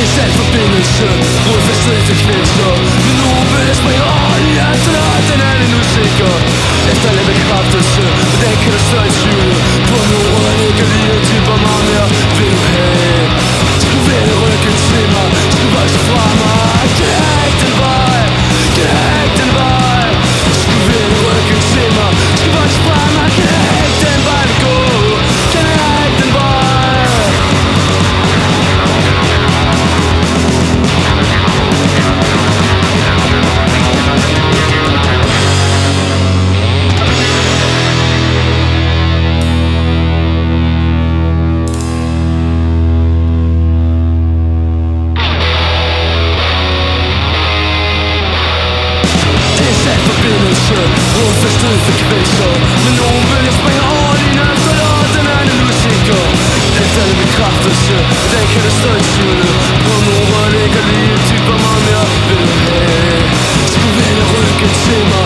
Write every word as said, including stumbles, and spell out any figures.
Digital forbindelse, rodfæstede frekvenser. Men nogen vil springe over i hjerterne, den er lidt usikker. Efter lidt bekræftelse, hvordan kan du stå i tvivl på nogle råd, der ligger lige og dyber meget mere. Vil du have? Skal du vende ryggen til mig? Skal du vokse fra mig? Kan jeg ikke den vej? Kan jeg ikke den vej? Skal du vende ryggen til mig? Skal du vokse fra mig? Kan jeg ikke den vej vi går? Kan jeg ikke den vej? Rodfæstede frekvenser. Men nogen vælger springe over dine ønsker, og den er lidt usikker. Efter lidt bekræftelse, hvordan kan du stå i tvivl på nogen, der ligger lige dybere meget mere. Vil du have? Skal du vende ryggen til mig?